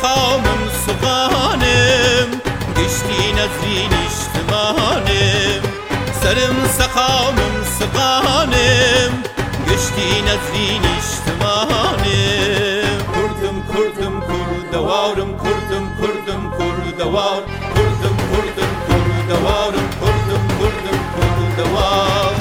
سقامم سقانم گشتی نزلی نیشتمانم سرم سقامم سقانم گشتی نزلی نیشتمانم کردم کردم کردوارم کردم کردم کردوار کردم کردم کردوارم کردم کردم کردوار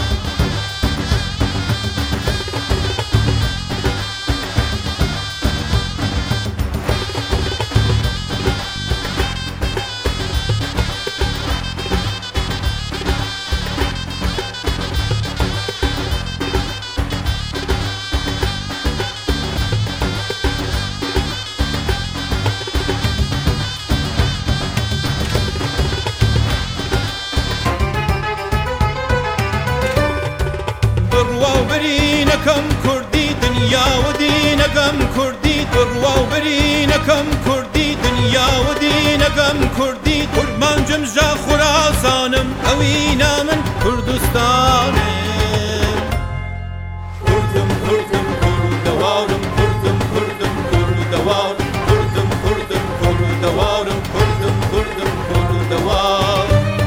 برینەکەم کوردی دنیا و دینەکەم کوردی دڕوا و برینەکەم کوردی دنیا و دینەکەم کوردی کورمانجم ژا خوراسانم ئەوینا من کوردستانم کوردم کوردم کوردەوارم کوردم کوردم کوردەوار کوردم کوردم کوردەوارم کوردم کوردم کوردەوار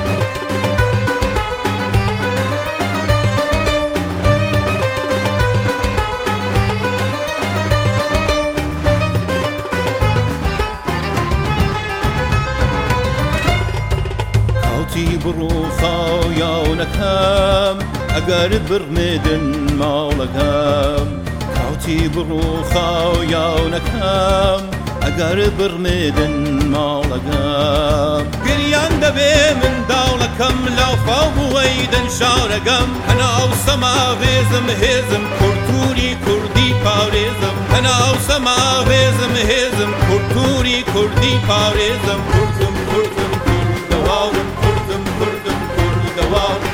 بڕوخا یاونەکەم ئەگەر برمێدن ماڵەکەم کاوتی بڕوخا یاونەکەم ئەگەر برمێدن ماڵەکەم گریان دەبێ منداڵەکەم لاوفاو بووەی دەن شارەکەم هەناو سەما هێزم هێزم کورتوری کوردی پارێزم هەناو سەما هێزم هێزم کورتوری کوردی پارێزم کوردم کوردم کوردەوارم کوردم کوردم کوردەوار